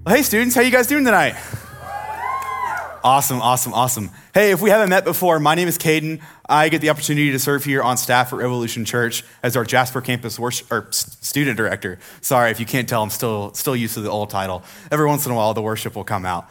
Well, hey students, how you guys doing tonight? Awesome. Hey, if we haven't met before, my name is Caden. I get the opportunity to serve here on staff at Revolution Church as our Jasper campus student director. Sorry, if you can't tell, I'm still used to the old title. Every once in a while, the worship will come out.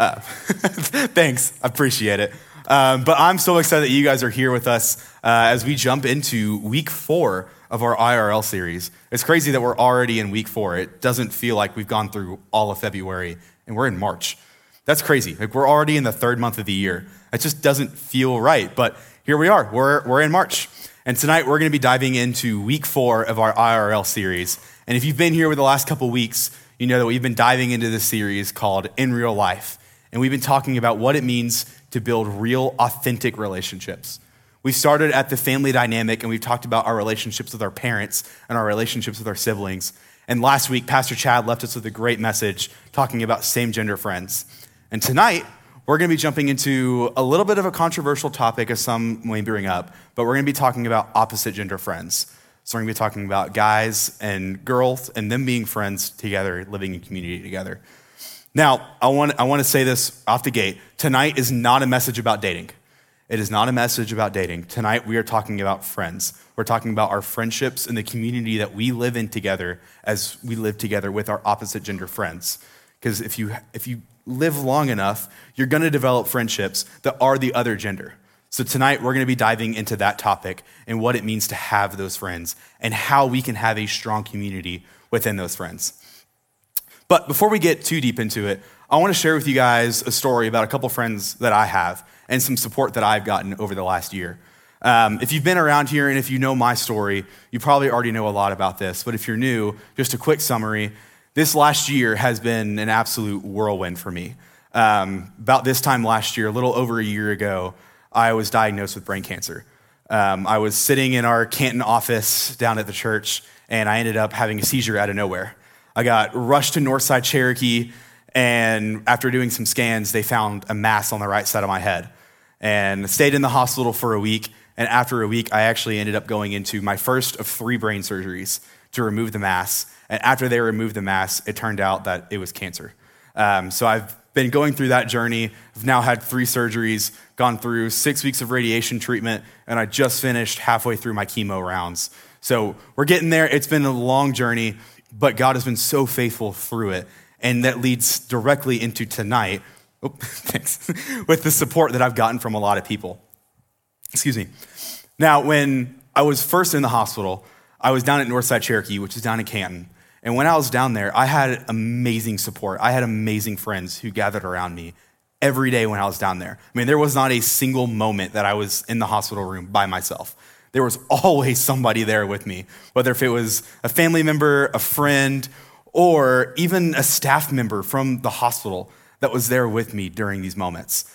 Thanks, I appreciate it. But I'm so excited that you guys are here with us as we jump into week 4 of our IRL series. It's crazy that we're already in week 4. It doesn't feel like we've gone through all of February and we're in March. That's crazy. Like we're already in the 3rd month of the year. It just doesn't feel right, but here we are. We're in March. And tonight we're gonna be diving into week 4 of our IRL series. And if you've been here with the last couple weeks, you know that we've been diving into this series called In Real Life. And we've been talking about what it means to build real, authentic relationships. We started at the family dynamic and we've talked about our relationships with our parents and our relationships with our siblings. And last week, Pastor Chad left us with a great message talking about same-gender friends. And tonight, we're gonna be jumping into a little bit of a controversial topic, as some may bring up, but we're gonna be talking about opposite gender friends. So we're gonna be talking about guys and girls and them being friends together, living in community together. Now, I want to say this off the gate. Tonight is not a message about dating. It is not a message about dating. Tonight, we are talking about friends. We're talking about our friendships and the community that we live in together as we live together with our opposite gender friends. Because if you live long enough, you're gonna develop friendships that are the other gender. So tonight, we're gonna be diving into that topic and what it means to have those friends and how we can have a strong community within those friends. But before we get too deep into it, I wanna share with you guys a story about a couple friends that I have and some support that I've gotten over the last year. If you've been around here and if you know my story, you probably already know a lot about this. But if you're new, just a quick summary. This last year has been an absolute whirlwind for me. About this time last year, a little over a year ago, I was diagnosed with brain cancer. I was sitting in our Canton office down at the church, and I ended up having a seizure out of nowhere. I got rushed to Northside Cherokee, and after doing some scans, they found a mass on the right side of my head. And stayed in the hospital for a week, and after a week, I actually ended up going into my first of 3 brain surgeries to remove the mass. And after they removed the mass, it turned out that it was cancer. So I've been going through that journey. I've now had 3 surgeries, gone through 6 weeks of radiation treatment, and I just finished halfway through my chemo rounds. So we're getting there. It's been a long journey, but God has been so faithful through it. And that leads directly into tonight, thanks, with the support that I've gotten from a lot of people. Excuse me. Now, when I was first in the hospital, I was down at Northside Cherokee, which is down in Canton. And when I was down there, I had amazing support. I had amazing friends who gathered around me every day when I was down there. I mean, there was not a single moment that I was in the hospital room by myself. There was always somebody there with me, whether if it was a family member, a friend, or even a staff member from the hospital that was there with me during these moments.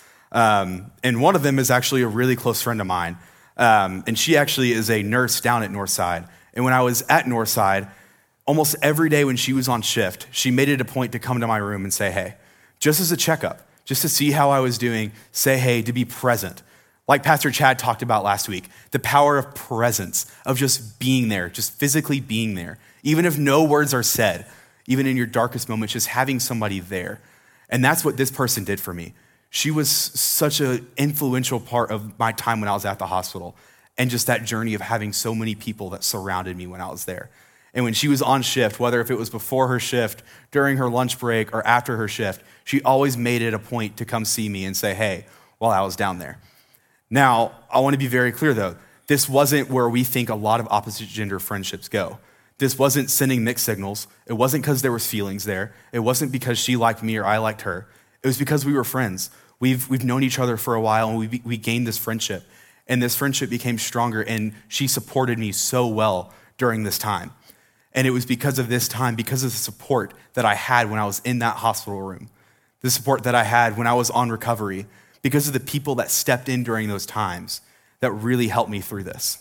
And one of them is actually a really close friend of mine. And she actually is a nurse down at Northside. And when I was at Northside, almost every day when she was on shift, she made it a point to come to my room and say, hey, just as a checkup, just to see how I was doing, say hey, to be present. Like Pastor Chad talked about last week, the power of presence, of just being there, just physically being there. Even if no words are said, even in your darkest moments, just having somebody there. And that's what this person did for me. She was such an influential part of my time when I was at the hospital and just that journey of having so many people that surrounded me when I was there. And when she was on shift, whether if it was before her shift, during her lunch break, or after her shift, she always made it a point to come see me and say, hey, while I was down there. Now, I want to be very clear though, this wasn't where we think a lot of opposite gender friendships go. This wasn't sending mixed signals. It wasn't because there was feelings there. It wasn't because she liked me or I liked her. It was because we were friends. We've known each other for a while and we gained this friendship. And this friendship became stronger and she supported me so well during this time. And it was because of this time, because of the support that I had when I was in that hospital room, the support that I had when I was on recovery, because of the people that stepped in during those times that really helped me through this.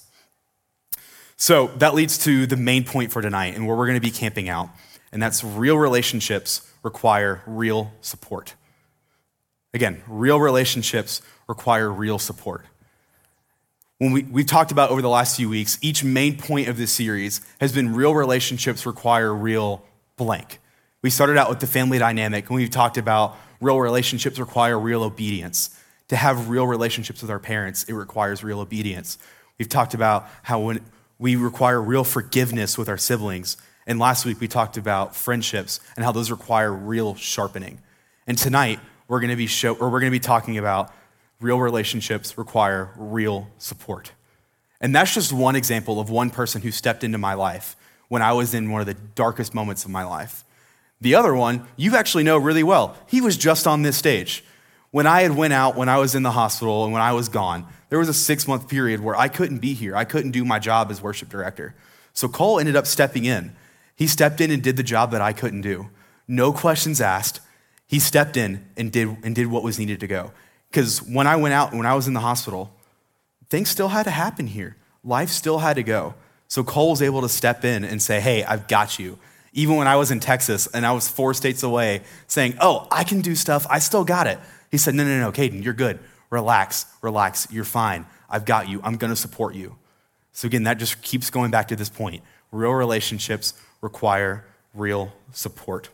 So that leads to the main point for tonight and where we're gonna be camping out, and that's real relationships require real support. Again, real relationships require real support. When we've talked about over the last few weeks, each main point of this series has been real relationships require real blank. We started out with the family dynamic, and we've talked about real relationships require real obedience. To have real relationships with our parents, it requires real obedience. We've talked about how when we require real forgiveness with our siblings. And last week we talked about friendships and how those require real sharpening. And tonight we're going to be talking about real relationships require real support. And that's just one example of one person who stepped into my life when I was in one of the darkest moments of my life. The other one, you actually know really well. He was just on this stage. When I had went out, when I was in the hospital and when I was gone, there was a 6-month period where I couldn't be here. I couldn't do my job as worship director. So Cole ended up stepping in. He stepped in and did the job that I couldn't do. No questions asked. He stepped in and did what was needed to go. Because when I went out, when I was in the hospital, things still had to happen here. Life still had to go. So Cole was able to step in and say, hey, I've got you. Even when I was in Texas and I was 4 states away saying, oh, I can do stuff. I still got it. He said, no, Caden, you're good. Relax. You're fine. I've got you. I'm going to support you. So again, that just keeps going back to this point. Real relationships require real support.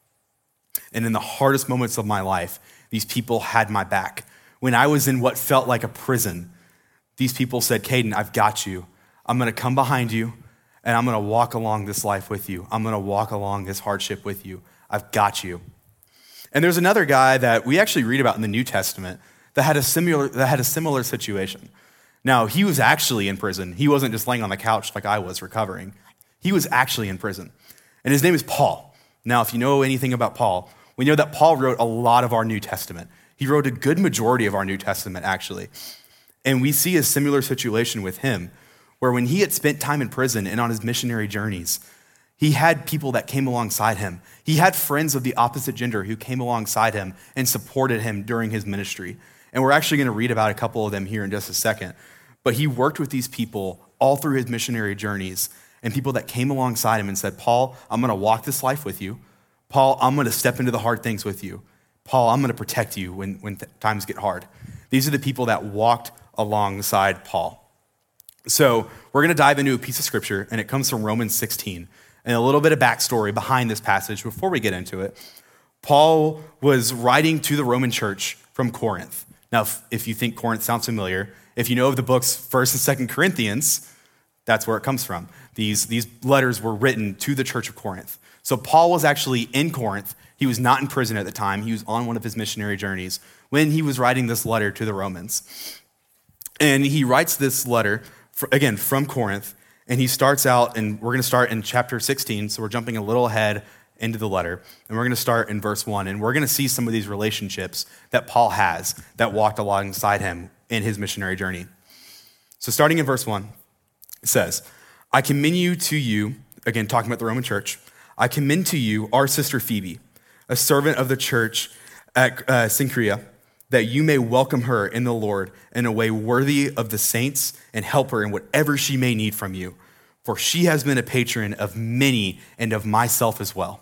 And in the hardest moments of my life, these people had my back. When I was in what felt like a prison, these people said, Caden, I've got you. I'm going to come behind you, and I'm going to walk along this life with you. I'm going to walk along this hardship with you. I've got you. And there's another guy that we actually read about in the New Testament that had a similar situation. Now, he was actually in prison. He wasn't just laying on the couch like I was recovering. He was actually in prison. And his name is Paul. Now, if you know anything about Paul, we know that Paul wrote a lot of our New Testament. He wrote a good majority of our New Testament, actually. And we see a similar situation with him, where when he had spent time in prison and on his missionary journeys, he had people that came alongside him. He had friends of the opposite gender who came alongside him and supported him during his ministry. And we're actually going to read about a couple of them here in just a second. But he worked with these people all through his missionary journeys, and people that came alongside him and said, Paul, I'm going to walk this life with you. Paul, I'm going to step into the hard things with you. Paul, I'm going to protect you when times get hard. These are the people that walked alongside Paul. So we're going to dive into a piece of scripture, and it comes from Romans 16. And a little bit of backstory behind this passage before we get into it. Paul was writing to the Roman church from Corinth. Now, if you think Corinth sounds familiar, if you know of the books 1st and 2nd Corinthians, that's where it comes from. These letters were written to the church of Corinth. So Paul was actually in Corinth. He was not in prison at the time. He was on one of his missionary journeys when he was writing this letter to the Romans. And he writes this letter, again, from Corinth, and he starts out, and we're going to start in chapter 16, so we're jumping a little ahead into the letter, and we're going to start in verse 1, and we're going to see some of these relationships that Paul has that walked alongside him in his missionary journey. So starting in verse 1, it says, I commend you to you, again, talking about the Roman church, I commend to you our sister Phoebe, a servant of the church at Cenchrea, that you may welcome her in the Lord in a way worthy of the saints and help her in whatever she may need from you. For she has been a patron of many and of myself as well.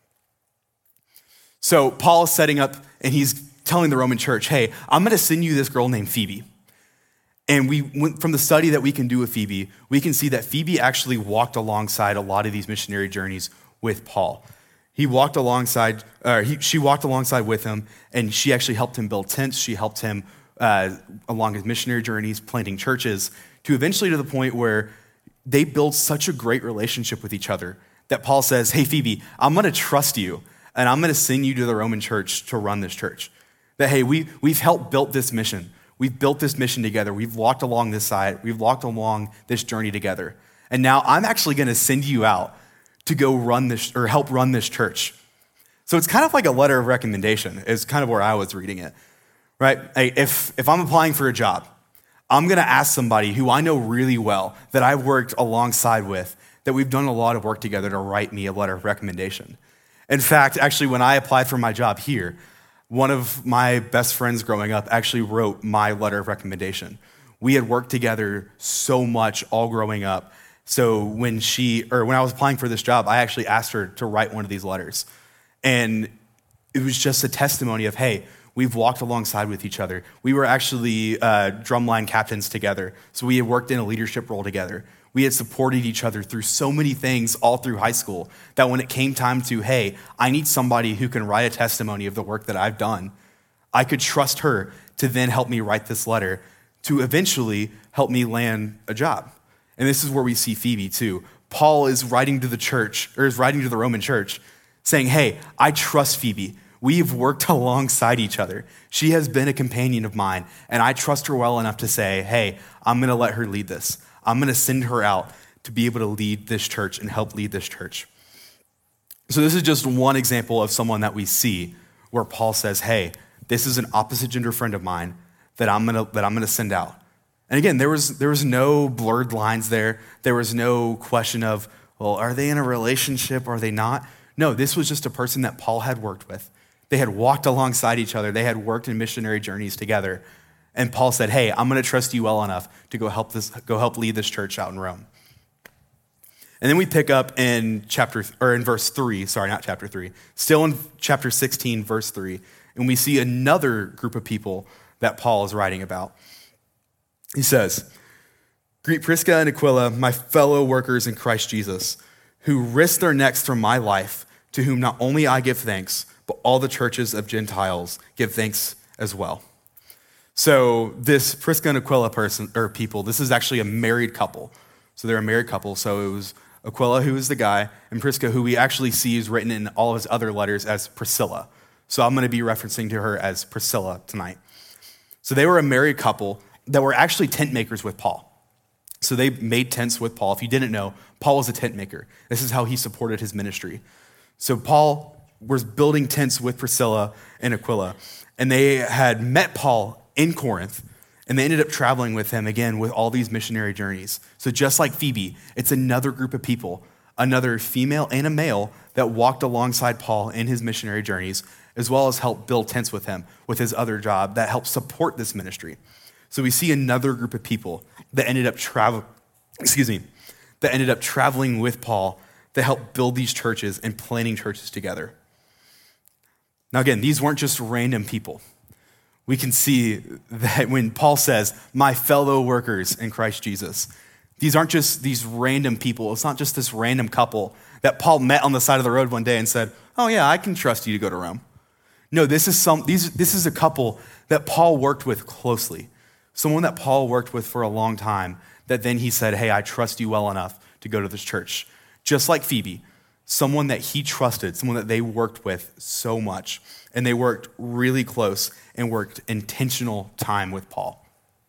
So Paul is setting up and he's telling the Roman church, hey, I'm going to send you this girl named Phoebe. And from the study that we can do with Phoebe, we can see that Phoebe actually walked alongside a lot of these missionary journeys with Paul. She walked alongside with him, and she actually helped him build tents. She helped him along his missionary journeys, planting churches, to eventually to the point where they build such a great relationship with each other that Paul says, hey, Phoebe, I'm going to trust you, and I'm going to send you to the Roman church to run this church. That, hey, we've helped build this mission. We've built this mission together. We've walked along this side. We've walked along this journey together. And now I'm actually going to send you out to go run this or help run this church. So it's kind of like a letter of recommendation is kind of where I was reading it, right? If I'm applying for a job, I'm going to ask somebody who I know really well that I've worked alongside with, that we've done a lot of work together to write me a letter of recommendation. In fact, actually, when I applied for my job here, one of my best friends growing up actually wrote my letter of recommendation. We had worked together so much all growing up. So when I was applying for this job, I actually asked her to write one of these letters. And it was just a testimony of, hey, we've walked alongside with each other. We were actually drumline captains together. So we had worked in a leadership role together. We had supported each other through so many things all through high school that when it came time to, hey, I need somebody who can write a testimony of the work that I've done, I could trust her to then help me write this letter to eventually help me land a job. And this is where we see Phoebe too. Paul is writing to the church, or is writing to the Roman church, saying, hey, I trust Phoebe. We've worked alongside each other. She has been a companion of mine, and I trust her well enough to say, hey, I'm going to let her lead this. I'm going to send her out to be able to lead this church and help lead this church. So this is just one example of someone that we see where Paul says, hey, this is an opposite gender friend of mine that I'm gonna send out. And again, there was no blurred lines there. There was no question of, well, are they in a relationship? Are they not? No, this was just a person that Paul had worked with. They had walked alongside each other. They had worked in missionary journeys together. And Paul said, hey, I'm going to trust you well enough to go help lead this church out in Rome. And then we pick up in verse 3, sorry, not chapter 3, still in chapter 16, verse 3, and we see another group of people that Paul is writing about. He says, greet Prisca and Aquila, my fellow workers in Christ Jesus, who risked their necks for my life, to whom not only I give thanks, but all the churches of Gentiles give thanks as well. So this Prisca and Aquila people, this is actually a married couple. So they're a married couple. So it was Aquila, who is the guy, and Prisca, who we actually see is written in all of his other letters as Priscilla. So I'm going to be referencing to her as Priscilla tonight. So they were a married couple that were actually tent makers with Paul. So they made tents with Paul. If you didn't know, Paul was a tent maker. This is how he supported his ministry. So Paul was building tents with Priscilla and Aquila, and they had met Paul in Corinth, and they ended up traveling with him again with all these missionary journeys. So just like Phoebe, it's another group of people, another female and a male that walked alongside Paul in his missionary journeys, as well as helped build tents with him with his other job that helped support this ministry. So we see another group of people that ended up traveling with Paul to help build these churches and planting churches together. Now again, these weren't just random people. We can see that when Paul says, my fellow workers in Christ Jesus, these aren't just these random people. It's not just this random couple that Paul met on the side of the road one day and said, oh yeah, I can trust you to go to Rome. No, this is a couple that Paul worked with closely. Someone that Paul worked with for a long time that then he said, hey, I trust you well enough to go to this church. Just like Phoebe, someone that he trusted, someone that they worked with so much. And they worked really close and worked intentional time with Paul.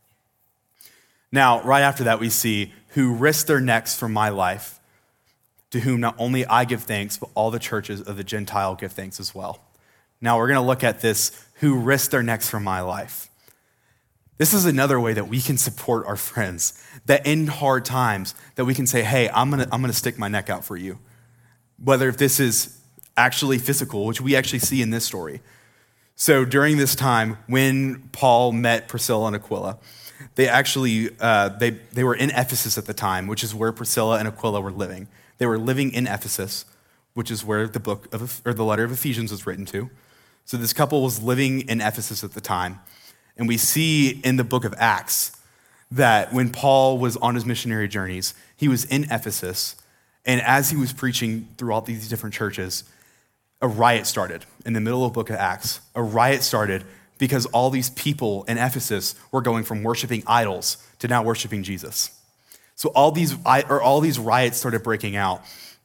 Now, right after that, we see who risked their necks for my life, to whom not only I give thanks, but all the churches of the Gentile give thanks as well. Now, we're going to look at this, who risked their necks for my life. This is another way that we can support our friends, that in hard times, that we can say, hey, I'm gonna stick my neck out for you. Whether if this is actually physical, which we actually see in this story. So during this time, when Paul met Priscilla and Aquila, they actually, they were in Ephesus at the time, which is where Priscilla and Aquila were living. They were living in Ephesus, which is where the letter of Ephesians was written to. So this couple was living in Ephesus at the time. And we see in the book of Acts that when Paul was on his missionary journeys, he was in Ephesus. And as he was preaching throughout these different churches, a riot started in the middle of the book of Acts. A riot started because all these people in Ephesus were going from worshiping idols to now worshiping Jesus. So all these riots started breaking out.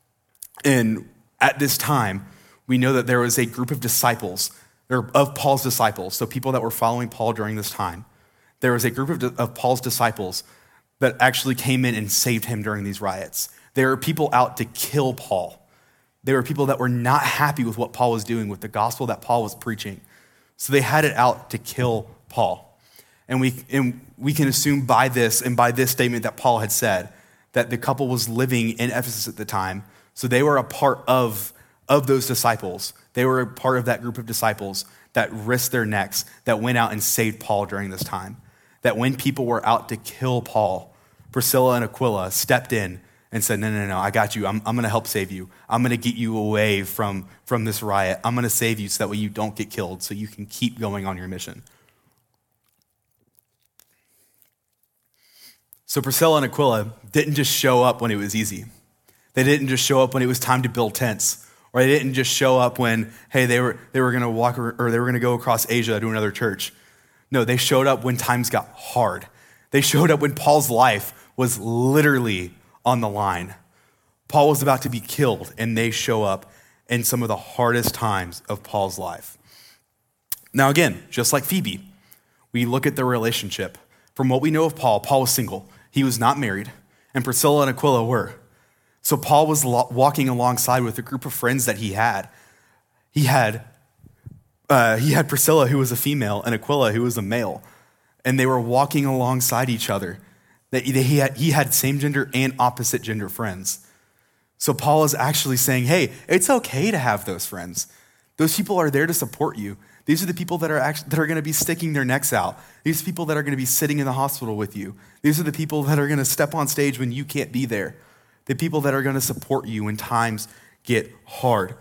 And at this time, we know that there was a group of disciples, or of Paul's disciples, so people that were following Paul during this time. There was a group of Paul's disciples that actually came in and saved him during these riots. There were people out to kill Paul. There were people that were not happy with what Paul was doing, with the gospel that Paul was preaching. So they had it out to kill Paul. And we can assume by this and by this statement that Paul had said that the couple was living in Ephesus at the time. So they were a part of those disciples. They were a part of that group of disciples that risked their necks, that went out and saved Paul during this time. That when people were out to kill Paul, Priscilla and Aquila stepped in and said, no, I got you. I'm going to help save you. I'm going to get you away from this riot. I'm going to save you so that way you don't get killed, so you can keep going on your mission. So Priscilla and Aquila didn't just show up when it was easy. They didn't just show up when it was time to build tents. Or they didn't just show up when, hey, they were going to walk or they were going to go across Asia to another church. No, they showed up when times got hard. They showed up when Paul's life was literally on the line. Paul was about to be killed, and they show up in some of the hardest times of Paul's life. Now again, just like Phoebe, we look at their relationship. From what we know of Paul, Paul was single. He was not married, and Priscilla and Aquila were. So Paul was walking alongside with a group of friends that he had. He had Priscilla, who was a female, and Aquila, who was a male. And they were walking alongside each other. He had same gender and opposite gender friends. So Paul is actually saying, hey, it's okay to have those friends. Those people are there to support you. These are the people that are going to be sticking their necks out. These are people that are going to be sitting in the hospital with you. These are the people that are going to step on stage when you can't be there. The people that are going to support you when times get hard.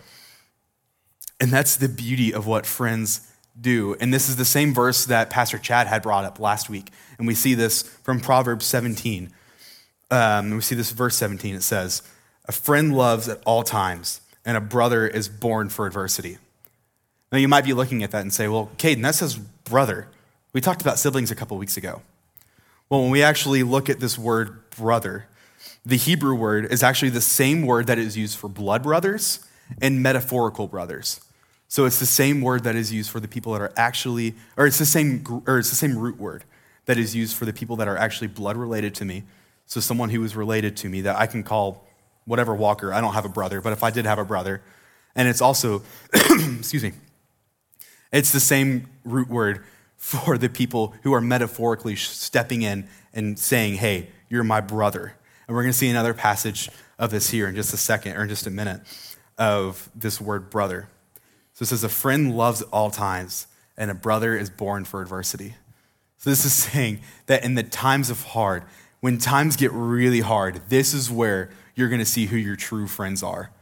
And that's the beauty of what friends do. And this is the same verse that Pastor Chad had brought up last week. And we see this from Proverbs 17. We see this verse 17. It says, a friend loves at all times, and a brother is born for adversity. Now you might be looking at that and say, well, Caden, that says brother. We talked about siblings a couple weeks ago. Well, when we actually look at this word brother, the Hebrew word is actually the same word that is used for blood brothers and metaphorical brothers. So it's the same word that is used for the people that are actually, it's the same root word that is used for the people that are actually blood related to me. So someone who is related to me that I can call whatever Walker. I don't have a brother, but if I did have a brother, and it's also, excuse me, it's the same root word for the people who are metaphorically stepping in and saying, hey, you're my brother. And we're going to see another passage of this here in just a second, or in just a minute, of this word brother. So it says, a friend loves at all times, and a brother is born for adversity. So this is saying that in the times of hard, when times get really hard, this is where you're going to see who your true friends are.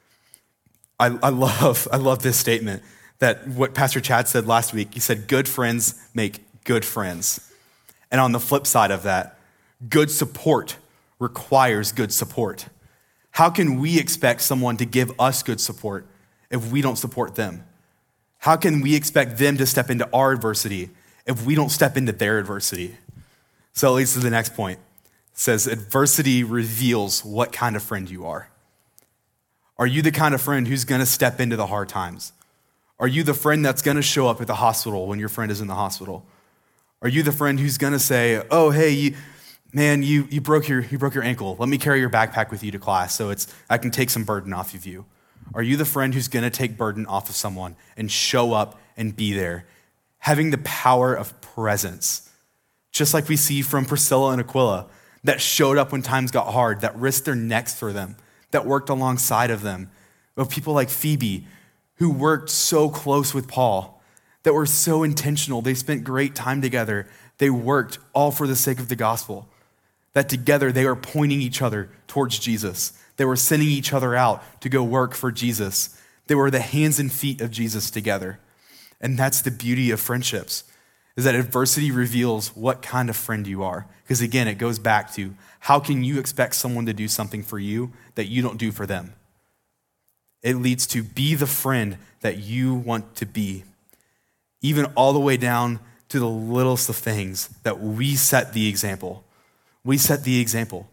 I love this statement that what Pastor Chad said last week. He said, good friends make good friends. And on the flip side of that, good support requires good support. How can we expect someone to give us good support if we don't support them? How can we expect them to step into our adversity if we don't step into their adversity? So it leads to the next point. It says, adversity reveals what kind of friend you are. Are you the kind of friend who's going to step into the hard times? Are you the friend that's going to show up at the hospital when your friend is in the hospital? Are you the friend who's going to say, oh, hey, you broke your ankle. Let me carry your backpack with you to class so I can take some burden off of you? Are you the friend who's going to take burden off of someone and show up and be there? Having the power of presence, just like we see from Priscilla and Aquila, that showed up when times got hard, that risked their necks for them, that worked alongside of them. Of people like Phoebe, who worked so close with Paul, that were so intentional. They spent great time together. They worked all for the sake of the gospel. That together they were pointing each other towards Jesus. They were sending each other out to go work for Jesus. They were the hands and feet of Jesus together. And that's the beauty of friendships, is that adversity reveals what kind of friend you are. Because again, it goes back to, how can you expect someone to do something for you that you don't do for them? It leads to be the friend that you want to be. Even all the way down to the littlest of things, that we set the example. We set the example.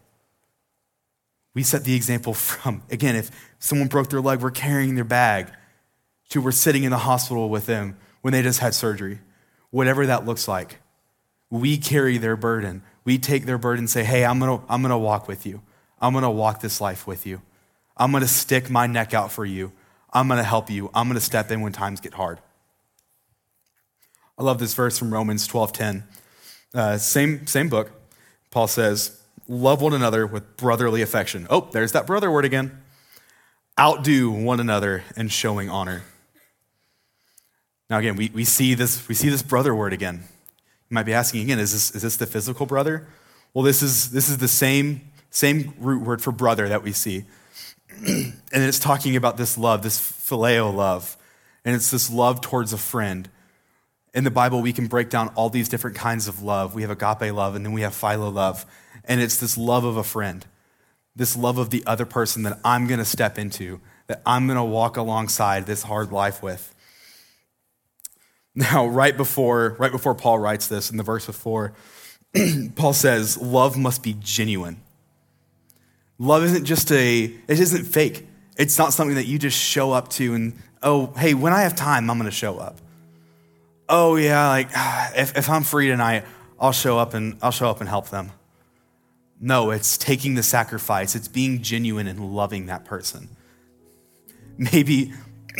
We set the example from, again, if someone broke their leg, we're carrying their bag, to we're sitting in the hospital with them when they just had surgery. Whatever that looks like, we carry their burden. We take their burden and say, hey, I'm gonna walk with you. I'm gonna walk this life with you. I'm gonna stick my neck out for you. I'm gonna help you. I'm gonna step in when times get hard. I love this verse from Romans 12:10. Same book. Paul says, love one another with brotherly affection. Oh, there's that brother word again. Outdo one another in showing honor. Now again, we see this brother word again. You might be asking again, is this the physical brother? Well, this is the same root word for brother that we see. And it's talking about this love, this phileo love. And it's this love towards a friend. In the Bible, we can break down all these different kinds of love. We have agape love, and then we have philo love. And it's this love of a friend, this love of the other person that I'm going to step into, that I'm going to walk alongside this hard life with. Now, right before Paul writes this, in the verse before, Paul says, love must be genuine. Love isn't it isn't fake. It's not something that you just show up to and, oh, hey, when I have time, I'm going to show up. Oh yeah, like if I'm free tonight, I'll show up and help them. No, it's taking the sacrifice. It's being genuine and loving that person. Maybe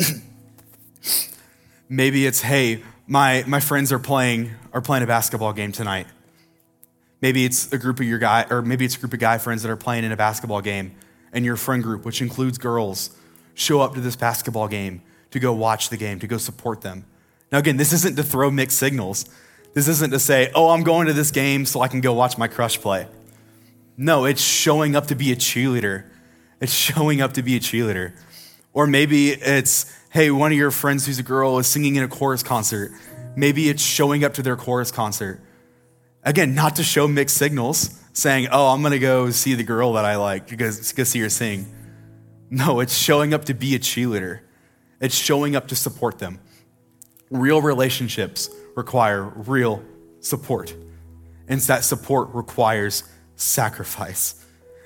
it's, hey, my friends are playing a basketball game tonight. Maybe it's a group of guy friends that are playing in a basketball game, and your friend group, which includes girls, show up to this basketball game to go watch the game, to go support them. Now again, this isn't to throw mixed signals. This isn't to say, oh, I'm going to this game so I can go watch my crush play. No, it's showing up to be a cheerleader. It's showing up to be a cheerleader. Or maybe it's, hey, one of your friends who's a girl is singing in a chorus concert. Maybe it's showing up to their chorus concert. Again, not to show mixed signals, saying, oh, I'm going to go see the girl that I like, to go see her sing. No, it's showing up to be a cheerleader. It's showing up to support them. Real relationships require real support. And that support requires sacrifice.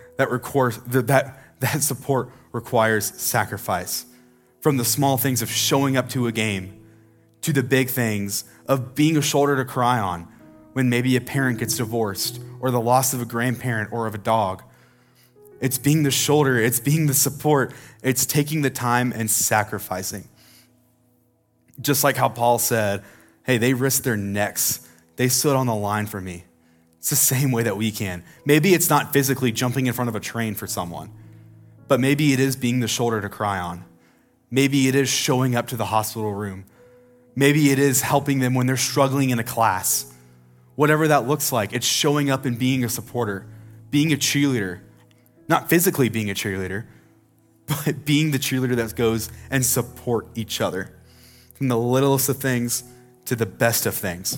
That support requires sacrifice. From the small things of showing up to a game to the big things of being a shoulder to cry on when maybe a parent gets divorced or the loss of a grandparent or of a dog. It's being the shoulder, it's being the support, it's taking the time and sacrificing. Just like how Paul said, hey, they risked their necks. They stood on the line for me. It's the same way that we can. Maybe it's not physically jumping in front of a train for someone, but maybe it is being the shoulder to cry on. Maybe it is showing up to the hospital room. Maybe it is helping them when they're struggling in a class. Whatever that looks like, it's showing up and being a supporter, being a cheerleader. Not physically being a cheerleader, but being the cheerleader that goes and support each other. From the littlest of things to the best of things.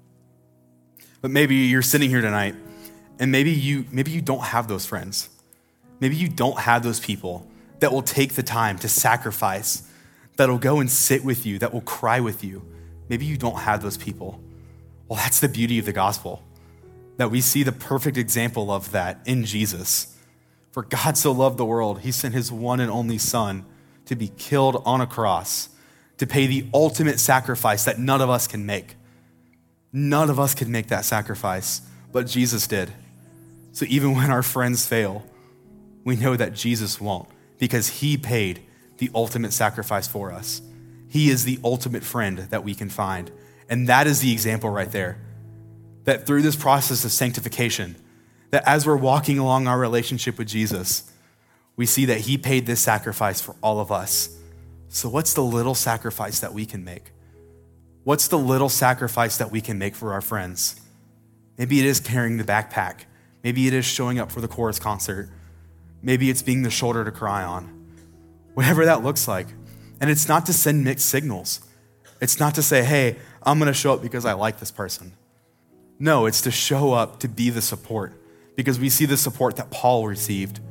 But maybe you're sitting here tonight and maybe you don't have those friends. Maybe you don't have those people that will take the time to sacrifice, that'll go and sit with you, that will cry with you. Maybe you don't have those people. Well, that's the beauty of the gospel, that we see the perfect example of that in Jesus. For God so loved the world, he sent his one and only son to be killed on a cross, to pay the ultimate sacrifice that none of us can make. None of us can make that sacrifice, but Jesus did. So even when our friends fail, we know that Jesus won't, because he paid the ultimate sacrifice for us. He is the ultimate friend that we can find. And that is the example right there. That through this process of sanctification, that as we're walking along our relationship with Jesus, we see that he paid this sacrifice for all of us. So what's the little sacrifice that we can make? What's the little sacrifice that we can make for our friends? Maybe it is carrying the backpack. Maybe it is showing up for the chorus concert. Maybe it's being the shoulder to cry on. Whatever that looks like. And it's not to send mixed signals. It's not to say, hey, I'm going to show up because I like this person. No, it's to show up to be the support, because we see the support that Paul received.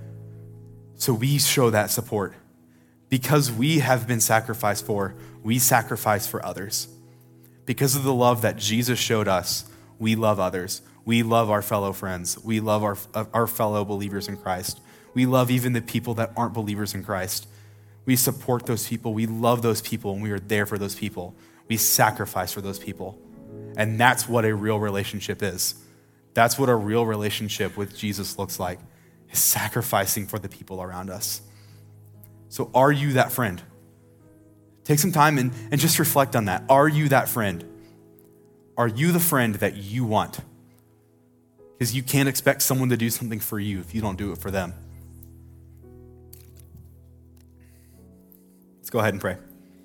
So we show that support. Because we have been sacrificed for, we sacrifice for others. Because of the love that Jesus showed us, we love others. We love our fellow friends. We love our fellow believers in Christ. We love even the people that aren't believers in Christ. We support those people. We love those people, and we are there for those people. We sacrifice for those people. And that's what a real relationship is. That's what a real relationship with Jesus looks like, is sacrificing for the people around us. So are you that friend? Take some time and just reflect on that. Are you that friend? Are you the friend that you want? Because you can't expect someone to do something for you if you don't do it for them. Let's go ahead and pray.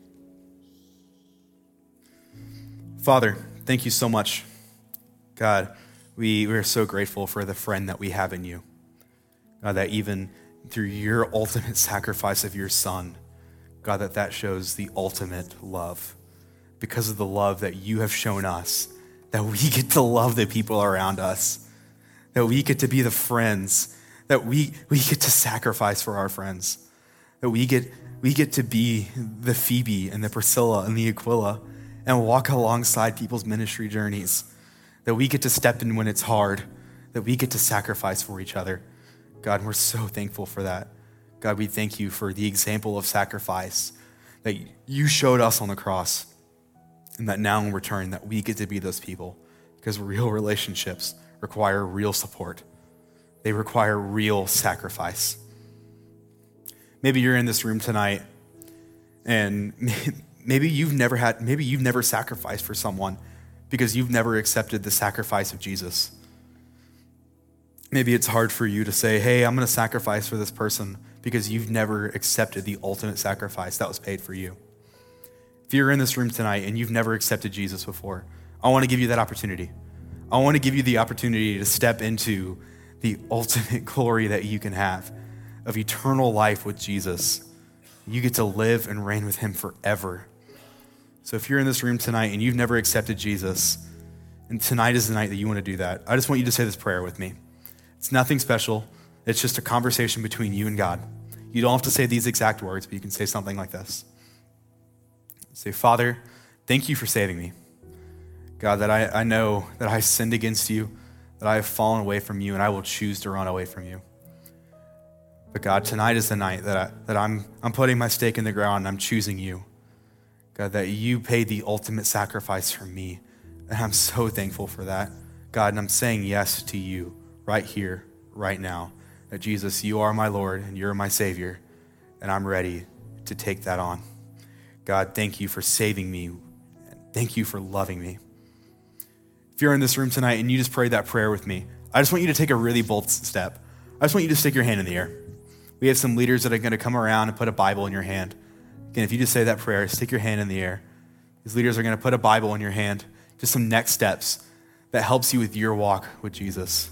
Father, thank you so much. God, we are so grateful for the friend that we have in you. God, that even through your ultimate sacrifice of your son, God, that shows the ultimate love. because of the love that you have shown us, that we get to love the people around us, that we get to be the friends, that we get to sacrifice for our friends, that we get to be the Phoebe and the Priscilla and the Aquila and walk alongside people's ministry journeys, that we get to step in when it's hard, that we get to sacrifice for each other. God, we're so thankful for that. God, we thank you for the example of sacrifice that you showed us on the cross, and that now in return that we get to be those people, because real relationships require real support. They require real sacrifice. Maybe you're in this room tonight and maybe you've never sacrificed for someone because you've never accepted the sacrifice of Jesus. Maybe it's hard for you to say, hey, I'm going to sacrifice for this person because you've never accepted the ultimate sacrifice that was paid for you. If you're in this room tonight and you've never accepted Jesus before, I want to give you that opportunity. I want to give you the opportunity to step into the ultimate glory that you can have of eternal life with Jesus. You get to live and reign with him forever. So if you're in this room tonight and you've never accepted Jesus, and tonight is the night that you want to do that, I just want you to say this prayer with me. It's nothing special. It's just a conversation between you and God. You don't have to say these exact words, but you can say something like this. Say, Father, thank you for saving me. God, that I know that I sinned against you, that I have fallen away from you, and I will choose to run away from you. But God, tonight is the night that I'm putting my stake in the ground and I'm choosing you. God, that you paid the ultimate sacrifice for me. And I'm so thankful for that. God, and I'm saying yes to you right here, right now. That Jesus, you are my Lord and you're my Savior. And I'm ready to take that on. God, thank you for saving me. Thank you for loving me. If you're in this room tonight and you just prayed that prayer with me, I just want you to take a really bold step. I just want you to stick your hand in the air. We have some leaders that are going to come around and put a Bible in your hand. Again, if you just say that prayer, stick your hand in the air. These leaders are going to put a Bible in your hand, just some next steps that helps you with your walk with Jesus.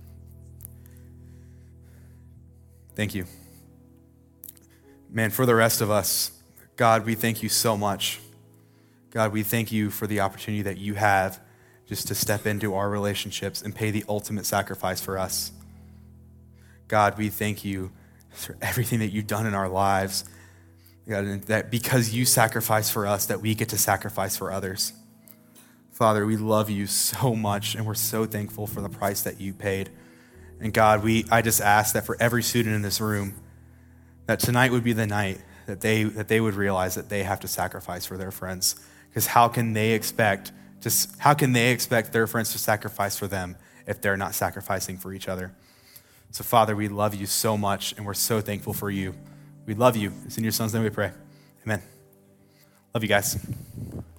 Thank you. Man, for the rest of us, God, we thank you so much. God, we thank you for the opportunity that you have just to step into our relationships and pay the ultimate sacrifice for us. God, we thank you for everything that you've done in our lives. God, and that because you sacrificed for us, that we get to sacrifice for others. Father, we love you so much, and we're so thankful for the price that you paid. And God, I just ask that for every student in this room, that tonight would be the night that they would realize that they have to sacrifice for their friends. Because how can they expect their friends to sacrifice for them if they're not sacrificing for each other? So Father, we love you so much, and we're so thankful for you. We love you. It's in your son's name we pray. Amen. Love you guys.